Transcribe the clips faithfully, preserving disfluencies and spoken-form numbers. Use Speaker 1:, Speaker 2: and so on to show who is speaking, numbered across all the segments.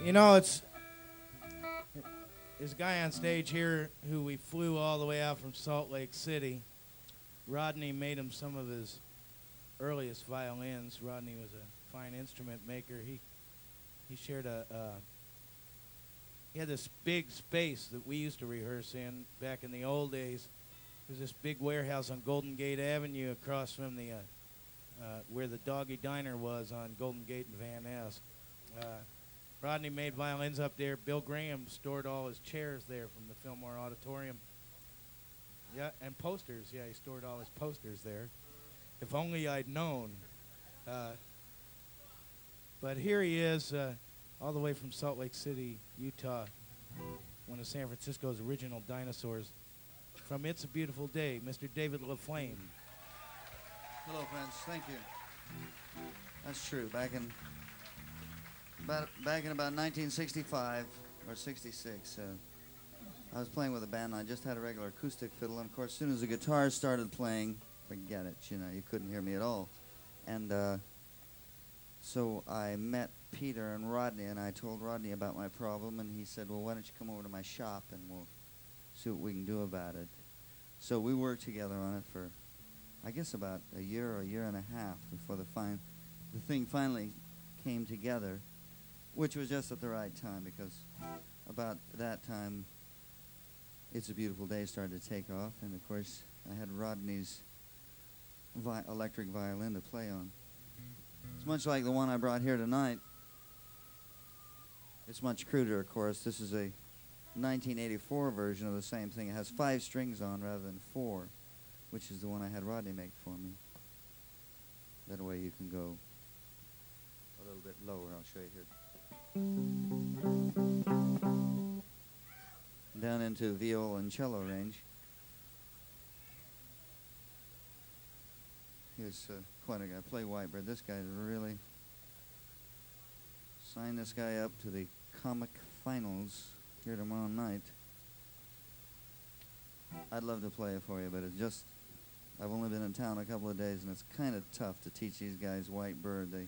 Speaker 1: You know, it's there's a guy on stage here who we flew all the way out from Salt Lake City. Rodney made him some of his earliest violins. Rodney was a fine instrument maker. He he shared a uh, he had this big space that we used to rehearse in back in the old days. There's this big warehouse on Golden Gate Avenue across from the uh, uh, where the Doggy Diner was on Golden Gate and Van Ness. Uh, Rodney made violins up there. Bill Graham stored all his chairs there from the Fillmore Auditorium. Yeah, and posters. Yeah, he stored all his posters there. If only I'd known. Uh, but here he is, uh, all the way from Salt Lake City, Utah, one of San Francisco's original dinosaurs. From It's a Beautiful Day, Mister David LaFlame.
Speaker 2: Hello, friends. Thank you. That's true. Back in about back in about nineteen sixty-five or sixty-six, uh, I was playing with a band. And I just had a regular acoustic fiddle, and of course, as soon as the guitar started playing, forget it. You know, you couldn't hear me at all. And uh, so I met Peter and Rodney, and I told Rodney about my problem, and he said, "Well, why don't you come over to my shop, and we'll see what we can do about it." So we worked together on it for, I guess, about a year or a year and a half before the fine, the thing finally came together, which was just at the right time, because about that time, It's a Beautiful Day started to take off, and of course, I had Rodney's vi- electric violin to play on. It's much like the one I brought here tonight. It's much cruder, of course. This is a nineteen eighty-four version of the same thing. It has five strings on rather than four, which is the one I had Rodney make for me. That way you can go a little bit lower. I'll show you here. Down into viola and cello range. Here's uh, quite a guy. Play Whitebird. This guy's really... Sign this guy up to the comic finals here tomorrow night. I'd love to play it for you, but it's just... I've only been in town a couple of days, and it's kind of tough to teach these guys Whitebird. They...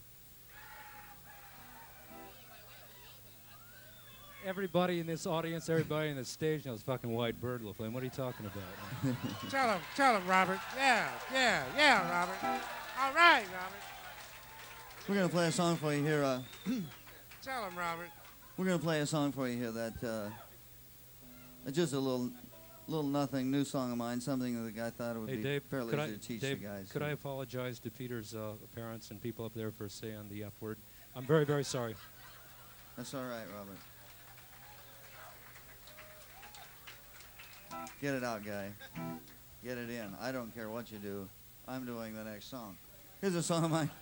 Speaker 3: Everybody in this audience, everybody in the stage knows fucking Whitebird, LaFlame. What are you talking about?
Speaker 4: Tell him, tell him, Robert. Yeah, yeah, yeah, Robert. All right, Robert.
Speaker 2: We're going to play a song for you here. Uh,
Speaker 4: Tell him, Robert.
Speaker 2: we're going to play a song for you here that... Uh, it's just a little... little nothing new song of mine, something that I thought it would
Speaker 3: Hey,
Speaker 2: be
Speaker 3: Dave,
Speaker 2: fairly
Speaker 3: could
Speaker 2: easy
Speaker 3: I,
Speaker 2: to teach
Speaker 3: Dave,
Speaker 2: the guys.
Speaker 3: could I apologize to Peter's uh, parents and people up there for saying the F word? I'm very, very sorry.
Speaker 2: That's all right, Robert. Get it out, guy. Get it in. I don't care what you do. I'm doing the next song. Here's a song of mine.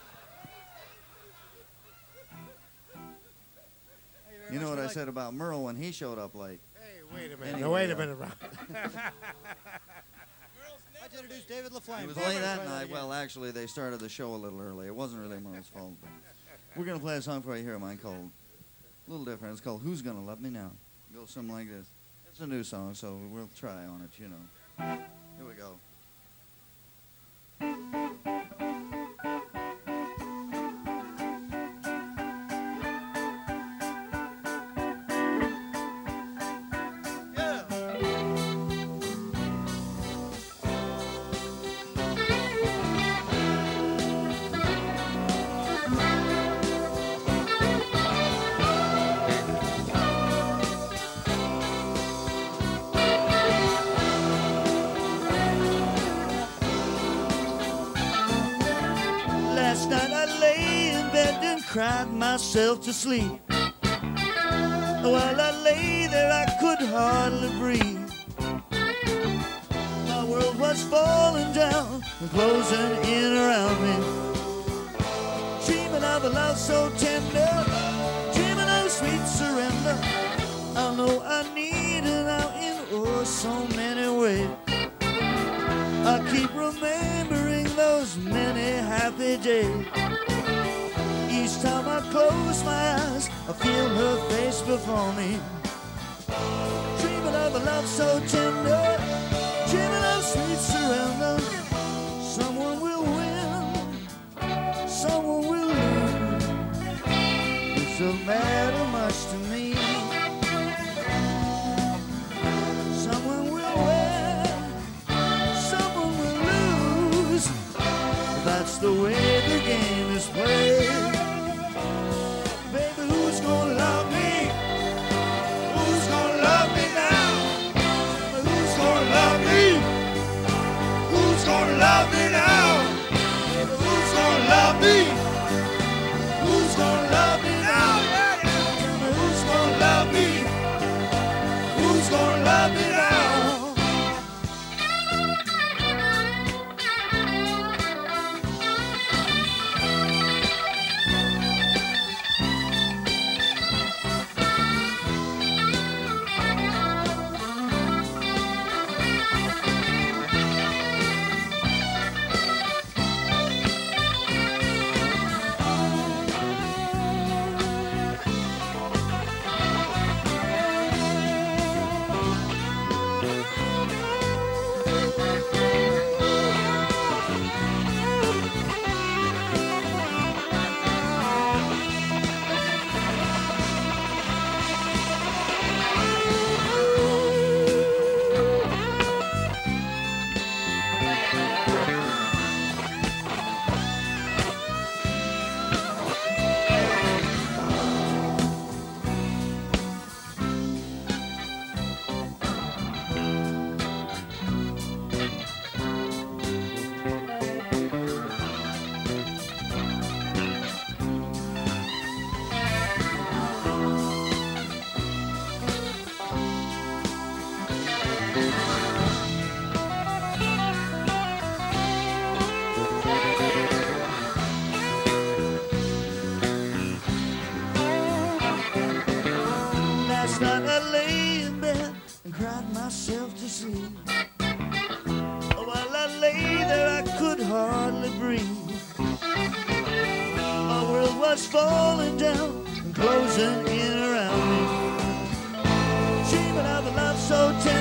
Speaker 2: You know what I said about Merle when he showed up late?
Speaker 4: Hey, wait a minute.
Speaker 2: Anyway,
Speaker 4: no, wait
Speaker 2: uh,
Speaker 4: a minute, Robert.
Speaker 5: I'd introduce David LaFlame.
Speaker 2: He was late that night. Well, actually, they started the show a little early. It wasn't really Merle's fault. But we're going to play a song for you here of mine called, a little different. It's called Who's Gonna Love Me Now? It goes something like this. It's a new song, so we'll try on it, you know. Here we go. Cried myself to sleep. While I lay there, I could hardly breathe. My world was falling down and closing in around me. Dreaming of a love so tender, dreaming of sweet surrender. I know I need her now in oh so many ways. I keep remembering those many happy days. Each time I close my eyes, I feel her face before me. Dreaming of a love so tender, dreaming of sweet surrender. Someone will win, someone will lose. It's a matter of my the way the game is played. Baby, who's gonna love me? Who's gonna love me now? Who's gonna love me? Who's gonna love me now? Baby, who's gonna love me? Who's gonna love me now? Yeah, yeah. Tell me who's gonna love me? Who's gonna love me now? Last night I lay in bed and cried myself to sleep. While I lay there I could hardly breathe. My world was falling down and closing in around me. Dreaming of a love so tender.